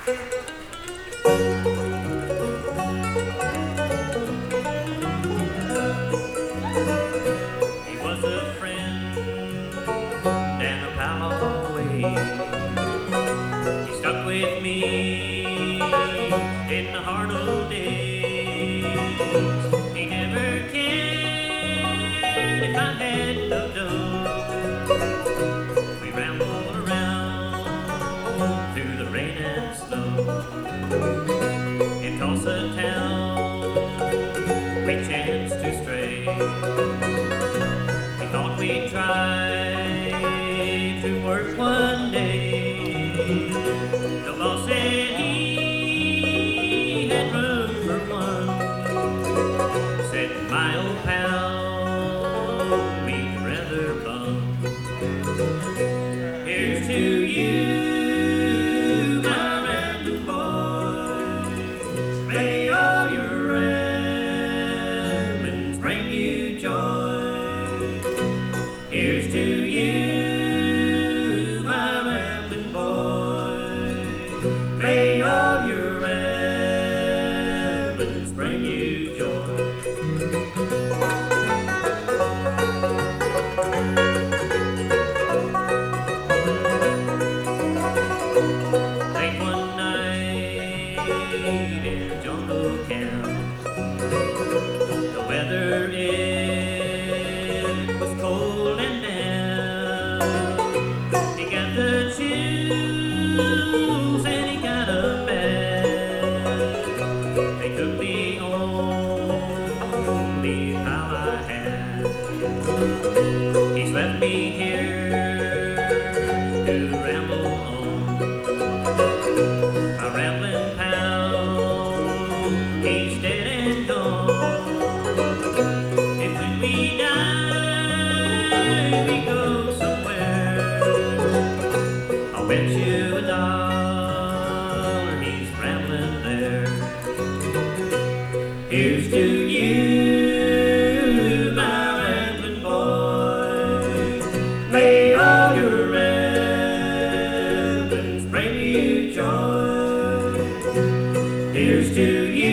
He was a friend and a pal all the way. He stuck with me in the hard old days. He never cared if I had no dough. We rambled around through the rain and snow. In Tulsa town we chanced to stray. He thought we'd try to work one day. The boss said he had room for one. Said, my old pal, we'd rather bum. Here's to you, my rambling boy. May all your ramblings bring you joy. Here's to you, my rambling boy. May all your ramblings bring you joy. Late one night in jungle camp, the weather it was cold and damp. He got the chills and he got a bed. They took the only pal I had. He's left me here to ramble on. My rambling pal, he's dead and gone. And when we die, we go somewhere. I'll bet you $1 he's rambling there. Here's to you, my rambling boy. May all your ramblings bring you joy. Here's to you.